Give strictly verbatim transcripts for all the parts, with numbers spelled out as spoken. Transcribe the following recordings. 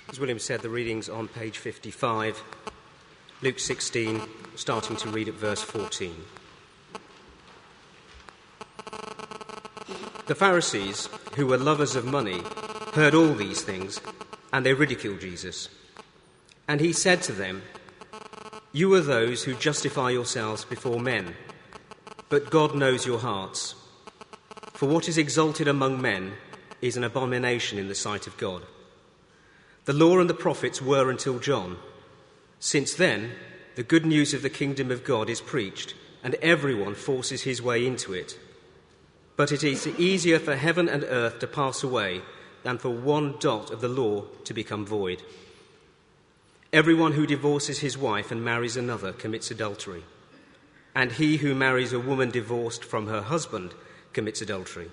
As William said, the reading's on page fifty-five, Luke sixteen, starting to read at verse fourteen. The Pharisees, who were lovers of money, heard all these things, and they ridiculed Jesus. And he said to them, "You are those who justify yourselves before men, but God knows your hearts. For what is exalted among men is an abomination in the sight of God. The law and the prophets were until John. Since then, the good news of the kingdom of God is preached, and everyone forces his way into it. But it is easier for heaven and earth to pass away than for one dot of the law to become void. Everyone who divorces his wife and marries another commits adultery, and he who marries a woman divorced from her husband commits adultery.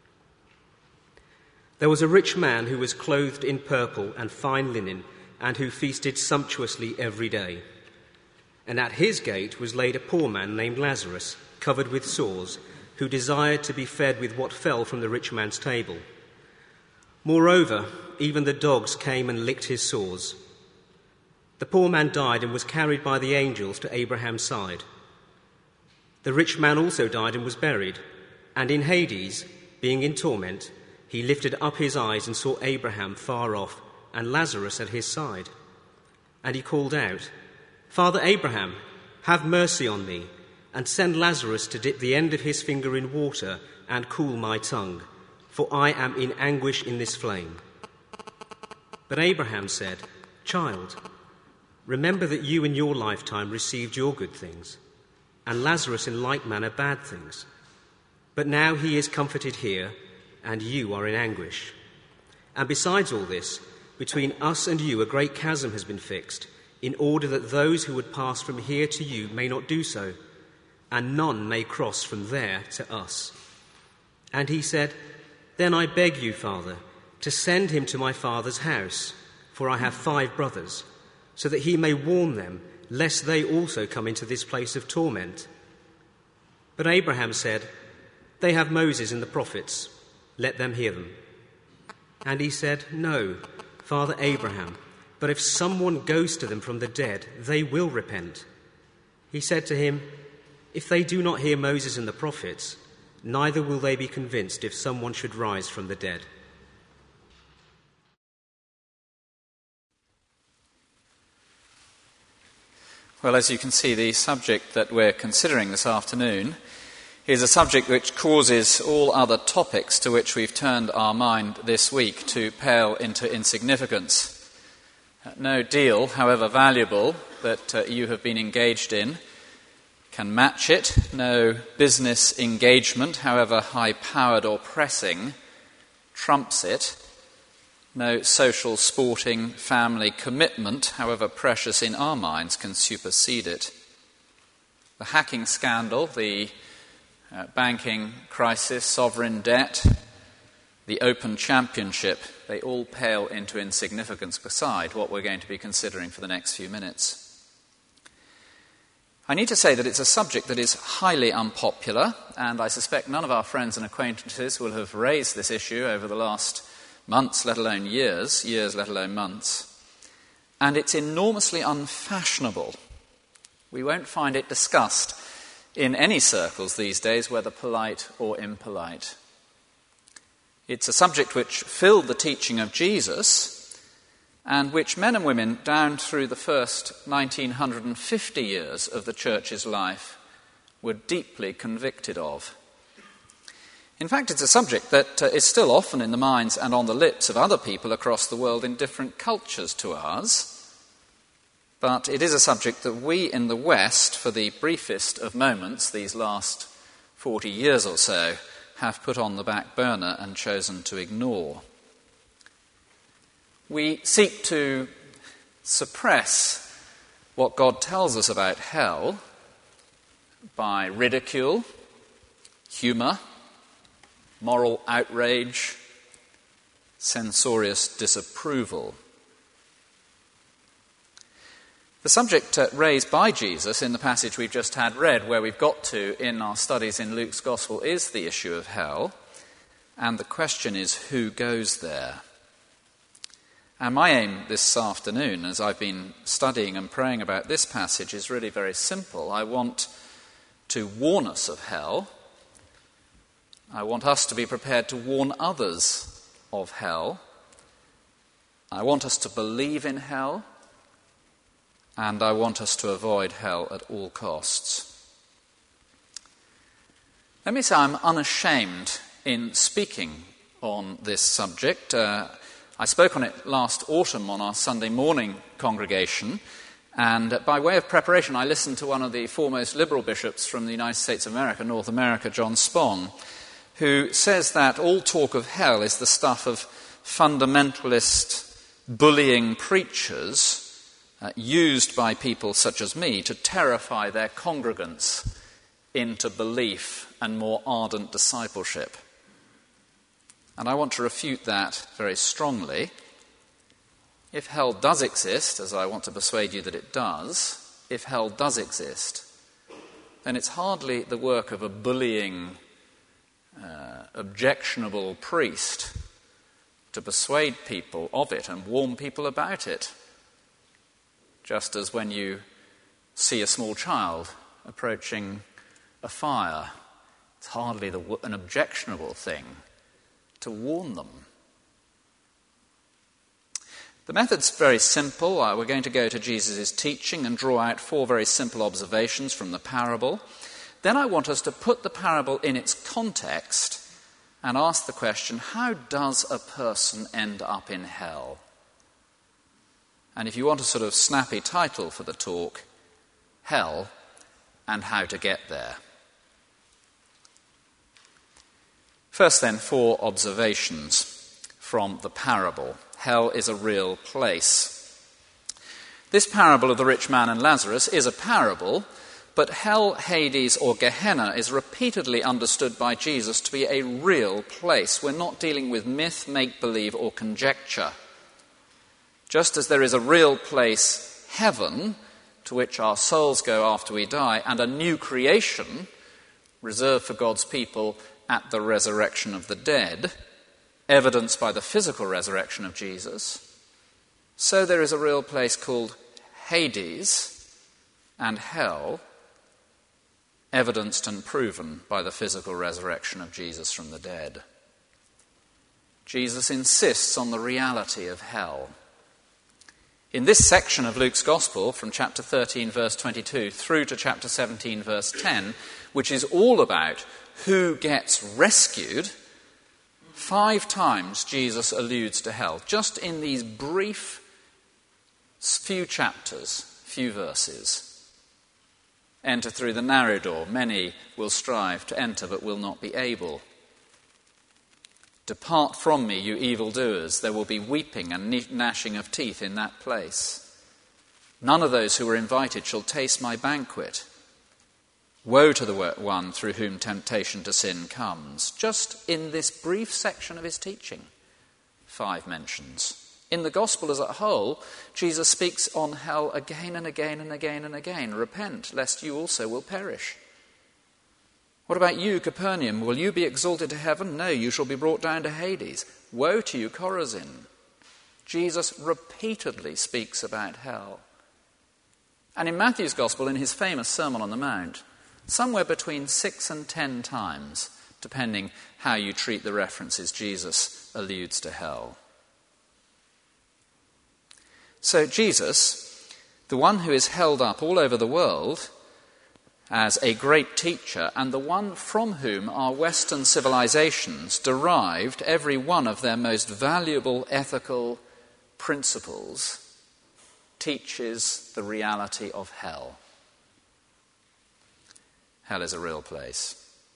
There was a rich man who was clothed in purple and fine linen, and who feasted sumptuously every day. And at his gate was laid a poor man named Lazarus, covered with sores, who desired to be fed with what fell from the rich man's table. Moreover, even the dogs came and licked his sores. The poor man died and was carried by the angels to Abraham's side. The rich man also died and was buried, and in Hades, being in torment, he lifted up his eyes and saw Abraham far off and Lazarus at his side. And he called out, 'Father Abraham, have mercy on me, and send Lazarus to dip the end of his finger in water and cool my tongue, for I am in anguish in this flame.' But Abraham said, 'Child, remember that you in your lifetime received your good things, and Lazarus in like manner bad things. But now he is comforted here, and you are in anguish. And besides all this, between us and you a great chasm has been fixed, in order that those who would pass from here to you may not do so, and none may cross from there to us.' And he said, 'Then I beg you, Father, to send him to my father's house, for I have five brothers, so that he may warn them, lest they also come into this place of torment.' But Abraham said, 'They have Moses and the prophets. Let them hear them.' And he said, 'No, Father Abraham, but if someone goes to them from the dead, they will repent.' He said to him, 'If they do not hear Moses and the prophets, neither will they be convinced if someone should rise from the dead.'" Well, as you can see, the subject that we're considering this afternoon is a subject which causes all other topics to which we've turned our mind this week to pale into insignificance. No deal, however valuable, that uh, you have been engaged in can match it. No business engagement, however high-powered or pressing, trumps it. No social, sporting, family commitment, however precious in our minds, can supersede it. The hacking scandal, the uh, banking crisis, sovereign debt, the Open Championship, they all pale into insignificance beside what we're going to be considering for the next few minutes. I need to say that it's a subject that is highly unpopular, and I suspect none of our friends and acquaintances will have raised this issue over the last months, let alone years, years, let alone months. And it's enormously unfashionable. We won't find it discussed in any circles these days, whether polite or impolite. It's a subject which filled the teaching of Jesus and which men and women down through the first nineteen fifty years of the church's life were deeply convicted of. In fact, it's a subject that uh, is still often in the minds and on the lips of other people across the world in different cultures to ours. But it is a subject that we in the West, for the briefest of moments, these last forty years or so, have put on the back burner and chosen to ignore. We seek to suppress what God tells us about hell by ridicule, humour, moral outrage, censorious disapproval. The subject uh, raised by Jesus in the passage we've just had read, where we've got to in our studies in Luke's Gospel, is the issue of hell, and the question is, who goes there? And my aim this afternoon, as I've been studying and praying about this passage, is really very simple. I want to warn us of hell. I want us to be prepared to warn others of hell. I want us to believe in hell. And I want us to avoid hell at all costs. Let me say I'm unashamed in speaking on this subject. Uh, I spoke on it last autumn on our Sunday morning congregation, and by way of preparation I listened to one of the foremost liberal bishops from the United States of America, North America, John Spon, who says that all talk of hell is the stuff of fundamentalist, bullying preachers uh, used by people such as me to terrify their congregants into belief and more ardent discipleship. And I want to refute that very strongly. If hell does exist, as I want to persuade you that it does, if hell does exist, then it's hardly the work of a bullying, uh, objectionable priest to persuade people of it and warn people about it. Just as when you see a small child approaching a fire, it's hardly the, an objectionable thing to warn them. The method's very simple. Uh, we're going to go to Jesus' teaching and draw out four very simple observations from the parable. Then I want us to put the parable in its context and ask the question, how does a person end up in hell? And if you want a sort of snappy title for the talk, Hell and How to Get There. First then, four observations from the parable. Hell is a real place. This parable of the rich man and Lazarus is a parable, but hell, Hades, or Gehenna is repeatedly understood by Jesus to be a real place. We're not dealing with myth, make-believe, or conjecture. Just as there is a real place, heaven, to which our souls go after we die, and a new creation reserved for God's people at the resurrection of the dead, evidenced by the physical resurrection of Jesus, so there is a real place called Hades and hell, evidenced and proven by the physical resurrection of Jesus from the dead. Jesus insists on the reality of hell. In this section of Luke's Gospel, from chapter thirteen, verse twenty-two, through to chapter seventeen, verse ten, which is all about who gets rescued, five times Jesus alludes to hell. Just in these brief few chapters, few verses. Enter through the narrow door. Many will strive to enter but will not be able. Depart from me, you evildoers. There will be weeping and gnashing of teeth in that place. None of those who were invited shall taste my banquet. Woe to the one through whom temptation to sin comes. Just in this brief section of his teaching, five mentions. In the gospel as a whole, Jesus speaks on hell again and again and again and again. Repent, lest you also will perish. What about you, Capernaum? Will you be exalted to heaven? No, you shall be brought down to Hades. Woe to you, Chorazin. Jesus repeatedly speaks about hell. And in Matthew's gospel, in his famous Sermon on the Mount, somewhere between six and ten times, depending how you treat the references, Jesus alludes to hell. So Jesus, the one who is held up all over the world as a great teacher, and the one from whom our Western civilizations derived every one of their most valuable ethical principles, teaches the reality of hell. Hell is a real place.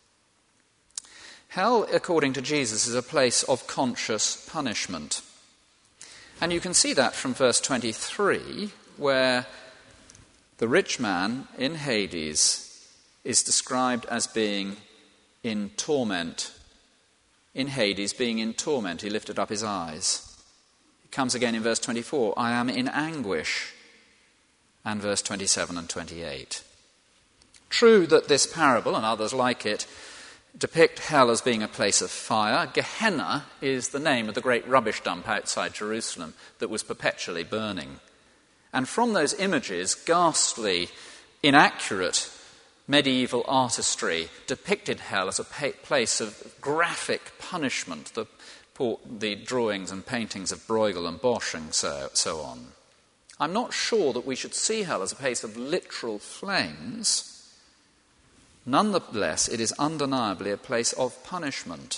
Hell, according to Jesus, is a place of conscious punishment. And you can see that from verse twenty-three, where the rich man in Hades is described as being in torment. In Hades, being in torment, he lifted up his eyes. It comes again in verse twenty-four, I am in anguish, and verse twenty-seven and twenty-eight. True that this parable, and others like it, depict hell as being a place of fire. Gehenna is the name of the great rubbish dump outside Jerusalem that was perpetually burning. And from those images, ghastly, inaccurate medieval artistry depicted hell as a pa- place of graphic punishment, the, the drawings and paintings of Bruegel and Bosch and so, so on. I'm not sure that we should see hell as a place of literal flames. Nonetheless, it is undeniably a place of punishment.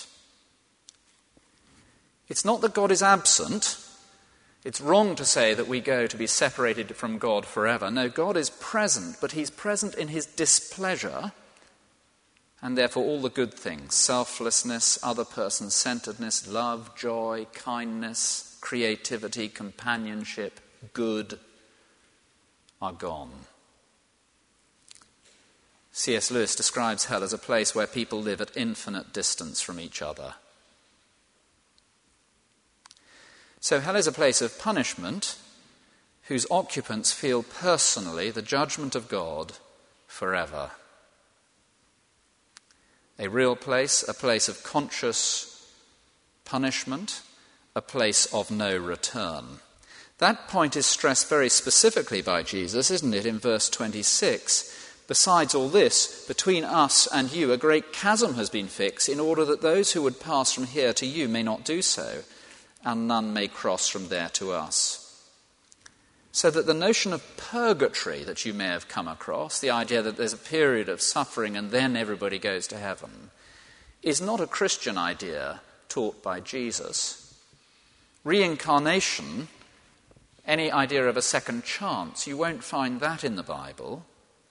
It's not that God is absent. It's wrong to say that we go to be separated from God forever. No, God is present, but he's present in his displeasure, and therefore all the good things, selflessness, other person-centeredness, love, joy, kindness, creativity, companionship, good, are gone. C S Lewis describes hell as a place where people live at infinite distance from each other. So hell is a place of punishment whose occupants feel personally the judgment of God forever. A real place, a place of conscious punishment, a place of no return. That point is stressed very specifically by Jesus, isn't it, in verse twenty-six? Besides all this, between us and you a great chasm has been fixed, in order that those who would pass from here to you may not do so, and none may cross from there to us. So that the notion of purgatory that you may have come across, the idea that there's a period of suffering and then everybody goes to heaven, is not a Christian idea taught by Jesus. Reincarnation, any idea of a second chance, you won't find that in the Bible.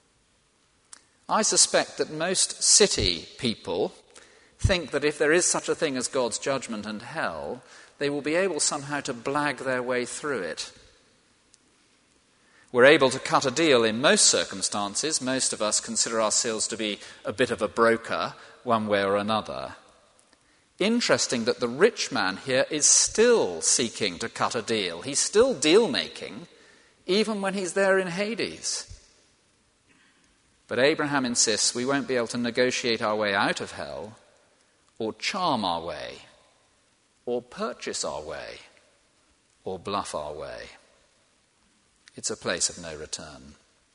I suspect that most city people think that if there is such a thing as God's judgment and hell, they will be able somehow to blag their way through it. We're able to cut a deal in most circumstances. Most of us consider ourselves to be a bit of a broker, one way or another. Interesting that the rich man here is still seeking to cut a deal. He's still deal-making, even when he's there in Hades. But Abraham insists we won't be able to negotiate our way out of hell, or charm our way, or purchase our way, or bluff our way. It's a place of no return.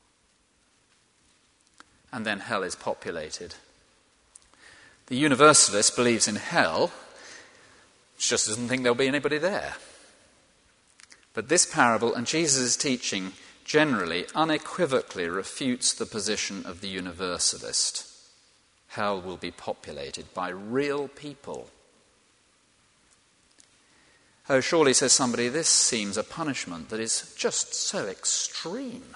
And then hell is populated. The universalist believes in hell, just doesn't think there'll be anybody there. But this parable and Jesus' teaching generally, unequivocally refutes the position of the universalist. Hell will be populated by real people. Oh, surely, says somebody, this seems a punishment that is just so extreme.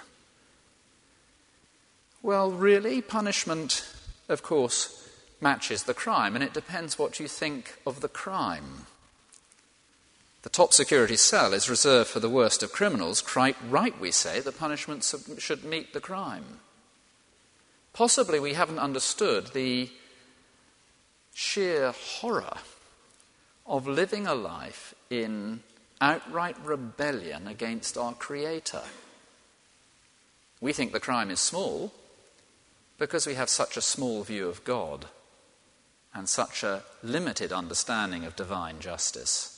Well, really, punishment, of course, matches the crime, and it depends what you think of the crime. The top security cell is reserved for the worst of criminals. Quite right, we say, the punishment should meet the crime. Possibly we haven't understood the sheer horror of living a life in outright rebellion against our Creator. We think the crime is small because we have such a small view of God and such a limited understanding of divine justice.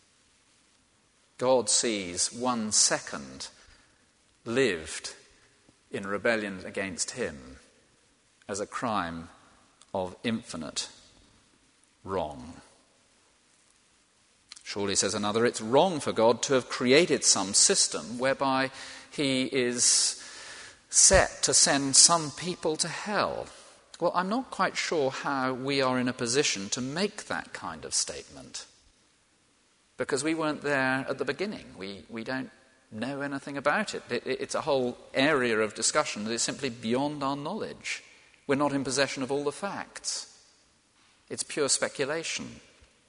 God sees one second lived in rebellion against him as a crime of infinite wrong. Surely, says another, it's wrong for God to have created some system whereby he is set to send some people to hell. Well, I'm not quite sure how we are in a position to make that kind of statement, because we weren't there at the beginning. We we don't know anything about it. It, it. It's a whole area of discussion that is simply beyond our knowledge. We're not in possession of all the facts. It's pure speculation.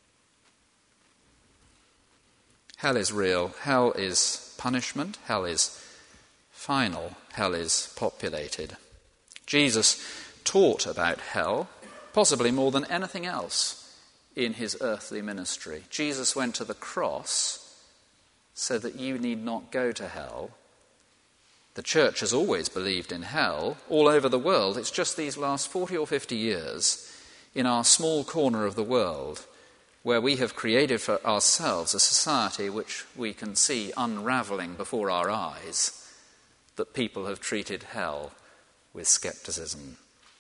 Hell is real. Hell is punishment. Hell is final. Hell is populated. Jesus taught about hell, possibly more than anything else in his earthly ministry. Jesus went to the cross so that you need not go to hell. The church has always believed in hell all over the world. It's just these last forty or fifty years in our small corner of the world, where we have created for ourselves a society which we can see unravelling before our eyes, that people have treated hell with scepticism.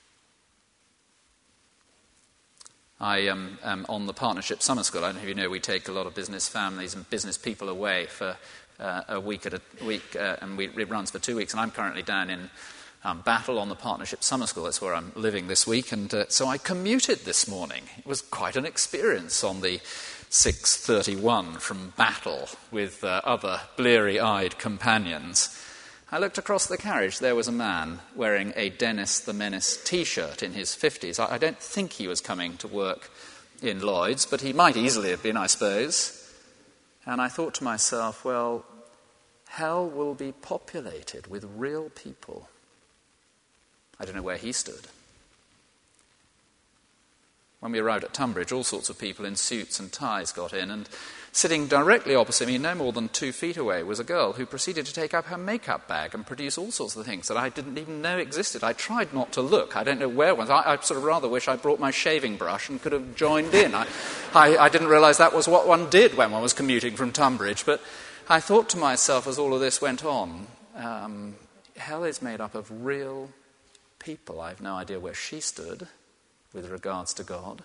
I um, am on the Partnership Summer School. I don't know if you know, we take a lot of business families and business people away for uh, a week at a week, uh, and we, it runs for two weeks. And I'm currently down in um, Battle on the Partnership Summer School. That's where I'm living this week. And uh, so I commuted this morning. It was quite an experience on the six thirty-one from Battle with uh, other bleary-eyed companions. I looked across the carriage. There was a man wearing a Dennis the Menace T-shirt in his fifties. I, I don't think he was coming to work in Lloyd's, but he might easily have been, I suppose. And I thought to myself, well, hell will be populated with real people. I don't know where he stood. When we arrived at Tunbridge, all sorts of people in suits and ties got in, and sitting directly opposite me, no more than two feet away, was a girl who proceeded to take up her makeup bag and produce all sorts of things that I didn't even know existed. I tried not to look. I don't know where one. I, I sort of rather wish I brought my shaving brush and could have joined in. I, I, I didn't realise that was what one did when one was commuting from Tunbridge. But I thought to myself as all of this went on, um, hell is made up of real people. I have no idea where she stood with regards to God.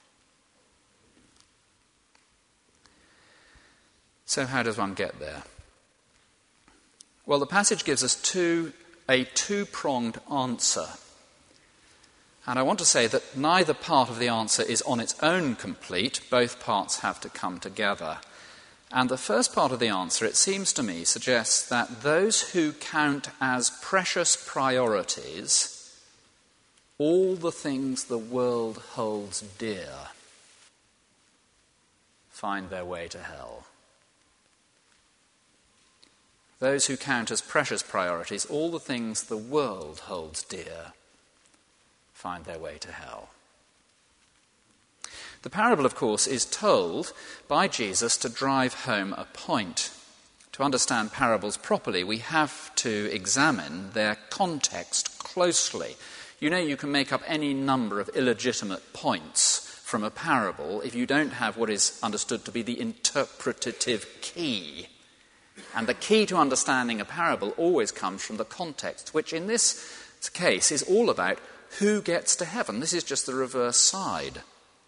So how does one get there? Well, the passage gives us two, a two-pronged answer. And I want to say that neither part of the answer is on its own complete. Both parts have to come together. And the first part of the answer, it seems to me, suggests that those who count as precious priorities all the things the world holds dear find their way to hell. Those who count as precious priorities all the things the world holds dear find their way to hell. The parable, of course, is told by Jesus to drive home a point. To understand parables properly, we have to examine their context closely. You know, you can make up any number of illegitimate points from a parable if you don't have what is understood to be the interpretative key. And the key to understanding a parable always comes from the context, which in this case is all about who gets to heaven. This is just the reverse side.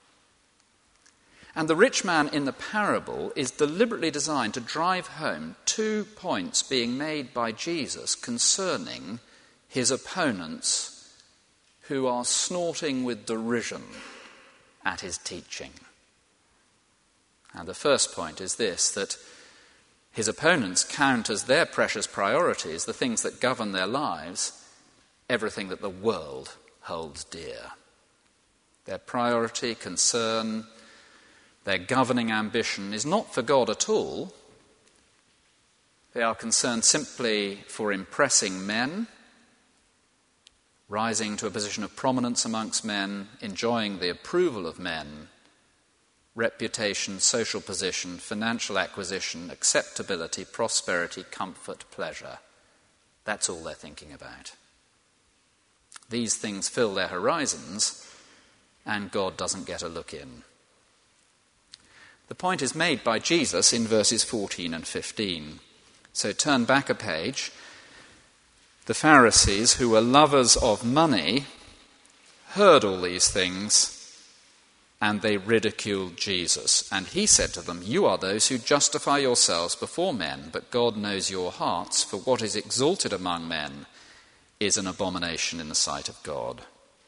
And the rich man in the parable is deliberately designed to drive home two points being made by Jesus concerning his opponents who are snorting with derision at his teaching. And the first point is this, that his opponents count as their precious priorities, the things that govern their lives, everything that the world holds dear. Their priority, concern, their governing ambition is not for God at all. They are concerned simply for impressing men, rising to a position of prominence amongst men, enjoying the approval of men, reputation, social position, financial acquisition, acceptability, prosperity, comfort, pleasure. That's all they're thinking about. These things fill their horizons, and God doesn't get a look in. The point is made by Jesus in verses fourteen and fifteen. So turn back a page. The Pharisees, who were lovers of money, heard all these things, and they ridiculed Jesus. And he said to them, "You are those who justify yourselves before men, but God knows your hearts, for what is exalted among men is an abomination in the sight of God."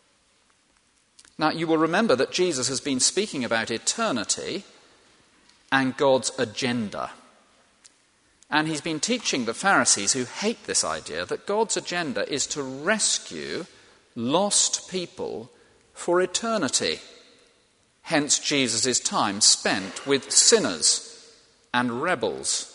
Now, you will remember that Jesus has been speaking about eternity and God's agenda. And he's been teaching the Pharisees, who hate this idea, that God's agenda is to rescue lost people for eternity. Hence Jesus' time spent with sinners and rebels.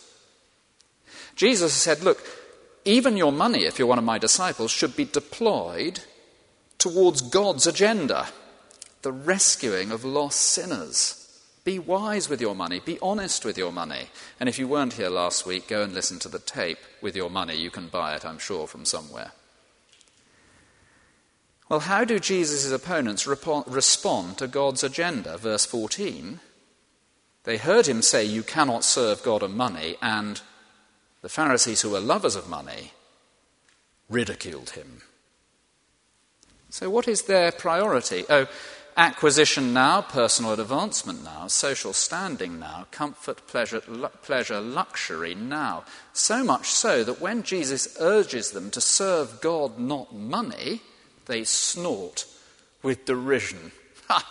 Jesus said, look, even your money, if you're one of my disciples, should be deployed towards God's agenda, the rescuing of lost sinners. Be wise with your money. Be honest with your money. And if you weren't here last week, go and listen to the tape with your money. You can buy it, I'm sure, from somewhere. Well, how do Jesus' opponents repo- respond to God's agenda? Verse fourteen, they heard him say, "You cannot serve God and money," and the Pharisees, who were lovers of money, ridiculed him. So what is their priority? Oh, acquisition now, personal advancement now, social standing now, comfort, pleasure, lu- pleasure, luxury now. So much so that when Jesus urges them to serve God, not money, they snort with derision. Ha!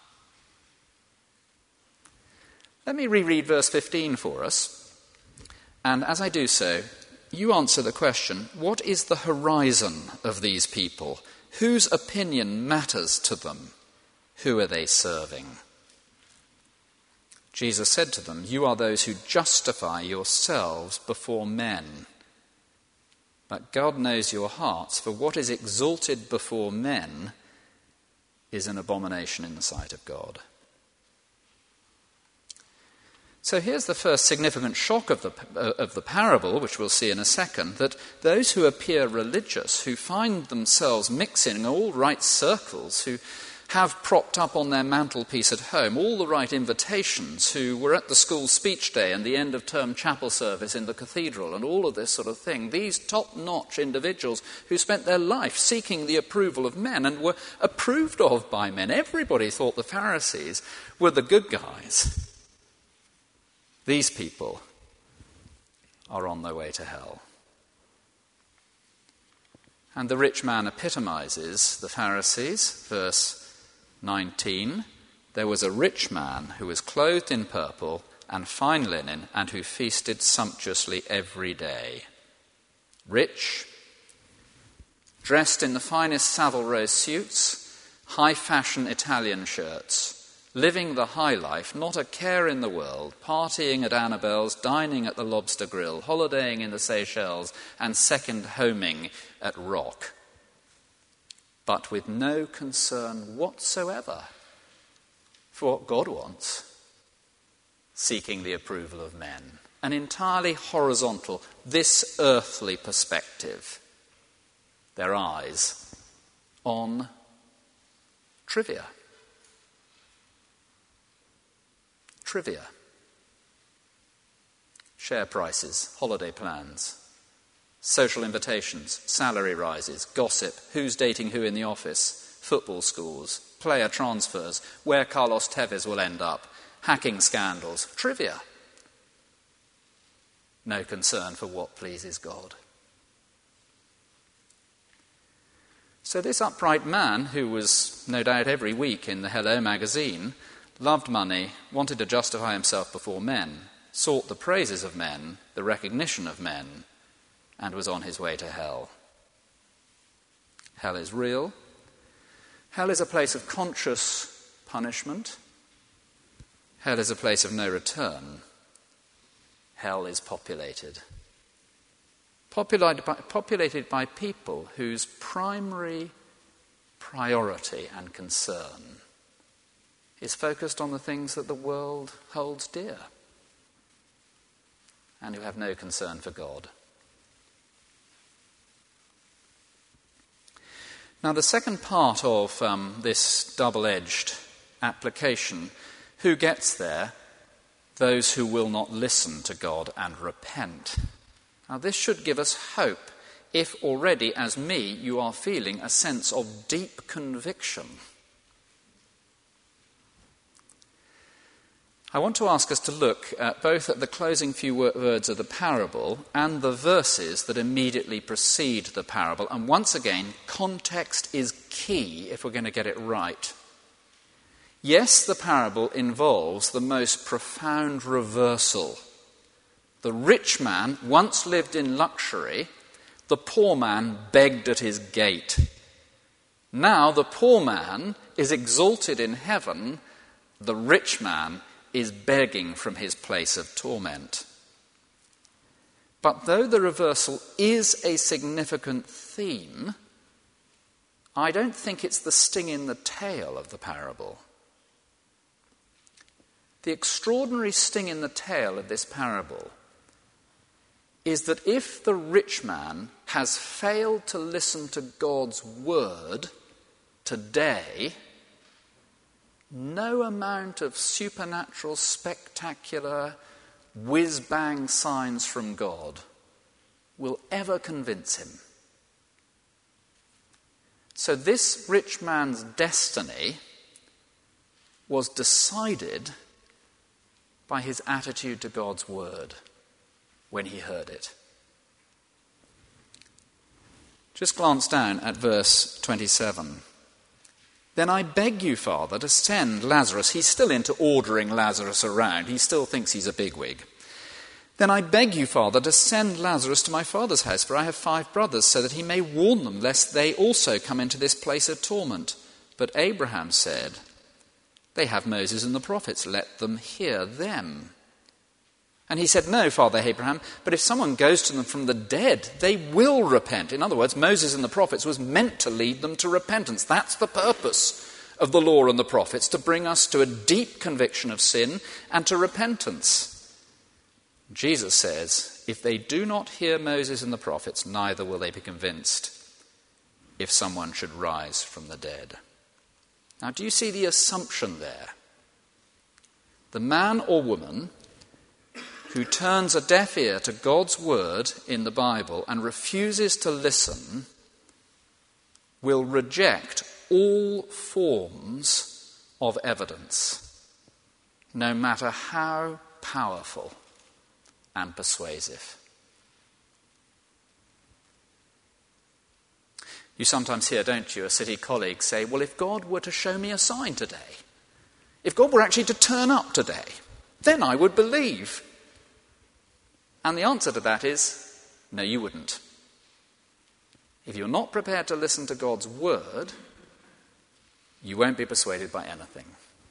Let me reread verse fifteen for us. And as I do so, you answer the question, what is the horizon of these people? Whose opinion matters to them? Who are they serving? Jesus said to them, "You are those who justify yourselves before men. But God knows your hearts, for what is exalted before men is an abomination in the sight of God." So here's the first significant shock of the, uh, of the parable, which we'll see in a second, that those who appear religious, who find themselves mixing in all right circles, who have propped up on their mantelpiece at home all the right invitations, who were at the school speech day and the end of term chapel service in the cathedral and all of this sort of thing, these top-notch individuals who spent their life seeking the approval of men and were approved of by men. Everybody thought the Pharisees were the good guys. These people are on their way to hell. And the rich man epitomizes the Pharisees. Verse nineteen, there was a rich man who was clothed in purple and fine linen and who feasted sumptuously every day. Rich, dressed in the finest Savile Row suits, high-fashion Italian shirts, living the high life, not a care in the world, partying at Annabelle's, dining at the Lobster Grill, holidaying in the Seychelles, and second homing at Rock, but with no concern whatsoever for what God wants, seeking the approval of men. An entirely horizontal, this earthly perspective. Their eyes on trivia. Trivia. Share prices, holiday plans, social invitations, salary rises, gossip, who's dating who in the office, football scores, player transfers, where Carlos Tevez will end up, hacking scandals, trivia. No concern for what pleases God. So this upright man, who was no doubt every week in the Hello magazine, loved money, wanted to justify himself before men, sought the praises of men, the recognition of men, and was on his way to hell. Hell is real. Hell is a place of conscious punishment. Hell is a place of no return. Hell is populated. Populated by, populated by people whose primary priority and concern is focused on the things that the world holds dear and who have no concern for God. Now, the second part of um, this double-edged application, who gets there? Those who will not listen to God and repent. Now, this should give us hope if already, as me, you are feeling a sense of deep conviction. I want to ask us to look at both at the closing few words of the parable and the verses that immediately precede the parable. And once again, context is key if we're going to get it right. Yes, the parable involves the most profound reversal. The rich man once lived in luxury. The poor man begged at his gate. Now the poor man is exalted in heaven. The rich man is begging from his place of torment. But though the reversal is a significant theme, I don't think it's the sting in the tail of the parable. The extraordinary sting in the tail of this parable is that if the rich man has failed to listen to God's word today, no amount of supernatural, spectacular, whiz-bang signs from God will ever convince him. So this rich man's destiny was decided by his attitude to God's word when he heard it. Just glance down at verse twenty-seven. Then I beg you, Father, to send Lazarus. He's still into ordering Lazarus around. He still thinks he's a bigwig. Then I beg you, Father, to send Lazarus to my father's house, for I have five brothers, so that he may warn them, lest they also come into this place of torment. But Abraham said, they have Moses and the prophets, let them hear them. And he said, no, Father Abraham, but if someone goes to them from the dead, they will repent. In other words, Moses and the prophets was meant to lead them to repentance. That's the purpose of the law and the prophets, to bring us to a deep conviction of sin and to repentance. Jesus says, if they do not hear Moses and the prophets, neither will they be convinced if someone should rise from the dead. Now, do you see the assumption there? The man or woman who turns a deaf ear to God's word in the Bible and refuses to listen will reject all forms of evidence, no matter how powerful and persuasive. You sometimes hear, don't you, a city colleague say, well, if God were to show me a sign today, if God were actually to turn up today, then I would believe. And the answer to that is, no, you wouldn't. If you're not prepared to listen to God's word, you won't be persuaded by anything.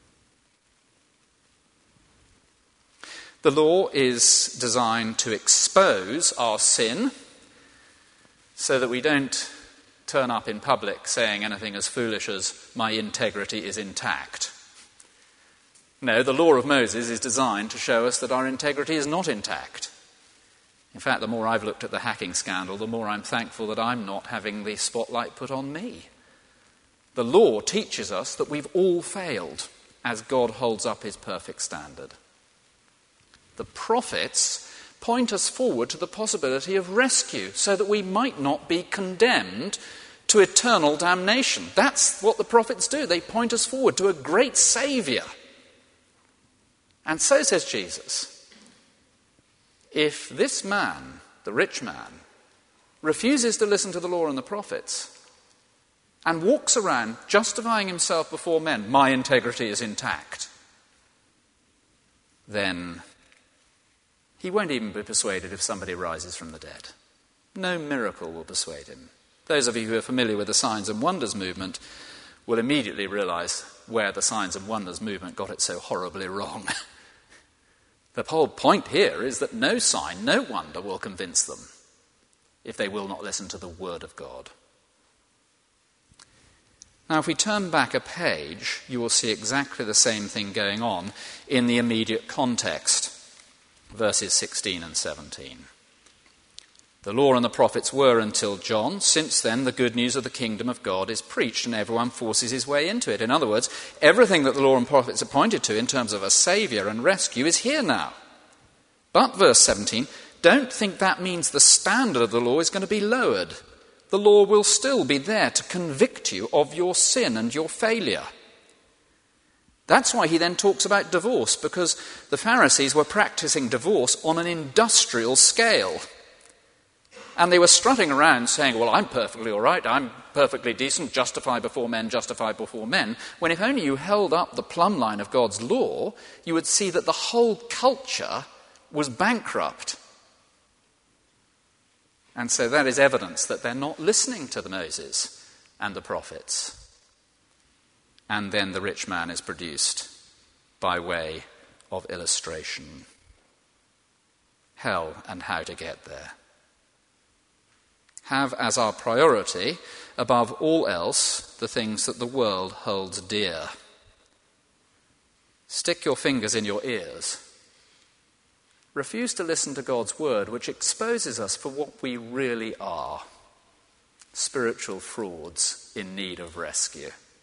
The law is designed to expose our sin so that we don't turn up in public saying anything as foolish as, my integrity is intact. No, the law of Moses is designed to show us that our integrity is not intact. In fact, the more I've looked at the hacking scandal, the more I'm thankful that I'm not having the spotlight put on me. The law teaches us that we've all failed as God holds up his perfect standard. The prophets point us forward to the possibility of rescue so that we might not be condemned to eternal damnation. That's what the prophets do. They point us forward to a great Saviour. And so says Jesus, if this man, the rich man, refuses to listen to the law and the prophets and walks around justifying himself before men, my integrity is intact, then he won't even be persuaded if somebody rises from the dead. No miracle will persuade him. Those of you who are familiar with the Signs and Wonders movement will immediately realise where the Signs and Wonders movement got it so horribly wrong. The whole point here is that no sign, no wonder will convince them if they will not listen to the word of God. Now, if we turn back a page, you will see exactly the same thing going on in the immediate context, verses sixteen and seventeen. The law and the prophets were until John. Since then, the good news of the kingdom of God is preached and everyone forces his way into it. In other words, everything that the law and prophets are pointed to in terms of a saviour and rescue is here now. But, verse seventeen, don't think that means the standard of the law is going to be lowered. The law will still be there to convict you of your sin and your failure. That's why he then talks about divorce, because the Pharisees were practicing divorce on an industrial scale. And they were strutting around saying, well, I'm perfectly all right, I'm perfectly decent, justified before men, justified before men, when if only you held up the plumb line of God's law, you would see that the whole culture was bankrupt. And so that is evidence that they're not listening to the Moses and the prophets. And then the rich man is produced by way of illustration. Hell and how to get there. Have as our priority, above all else, the things that the world holds dear. Stick your fingers in your ears. Refuse to listen to God's word, which exposes us for what we really are. Spiritual frauds in need of rescue.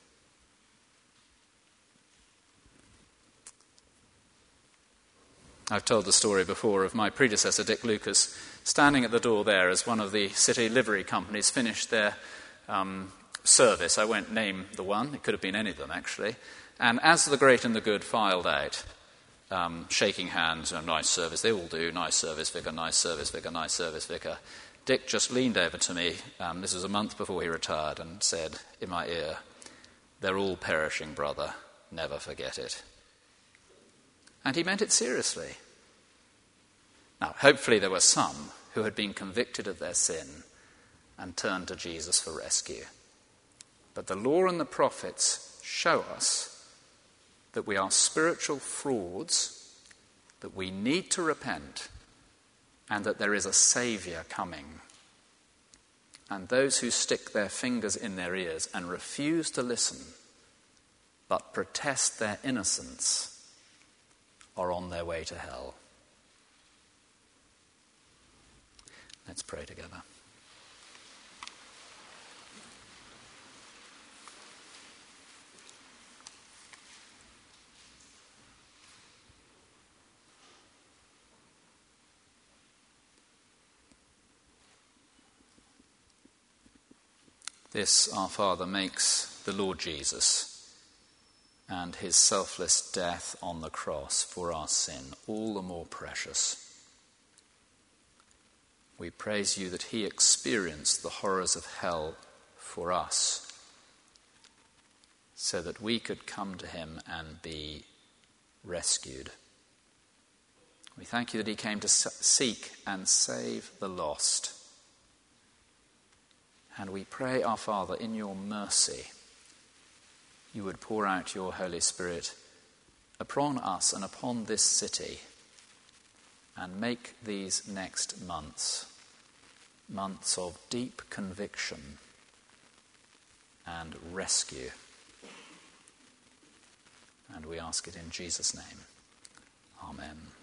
I've told the story before of my predecessor, Dick Lucas, standing at the door there as one of the city livery companies finished their um, service. I won't name the one. It could have been any of them, actually. And as the great and the good filed out, um, shaking hands, oh, nice service, they all do, nice service, vicar, nice service, vicar, nice service, vicar, Dick just leaned over to me, um, this was a month before he retired, and said in my ear, "They're all perishing, brother, never forget it." And he meant it seriously. Now, hopefully there were some who had been convicted of their sin and turned to Jesus for rescue. But the law and the prophets show us that we are spiritual frauds, that we need to repent, and that there is a Saviour coming. And those who stick their fingers in their ears and refuse to listen, but protest their innocence, are on their way to hell. Let's pray together. This, our Father, makes the Lord Jesus and his selfless death on the cross for our sin all the more precious. We praise you that he experienced the horrors of hell for us, so that we could come to him and be rescued. We thank you that he came to seek and save the lost. And we pray, our Father, in your mercy, you would pour out your Holy Spirit upon us and upon this city, and make these next months months of deep conviction and rescue. And we ask it in Jesus' name. Amen.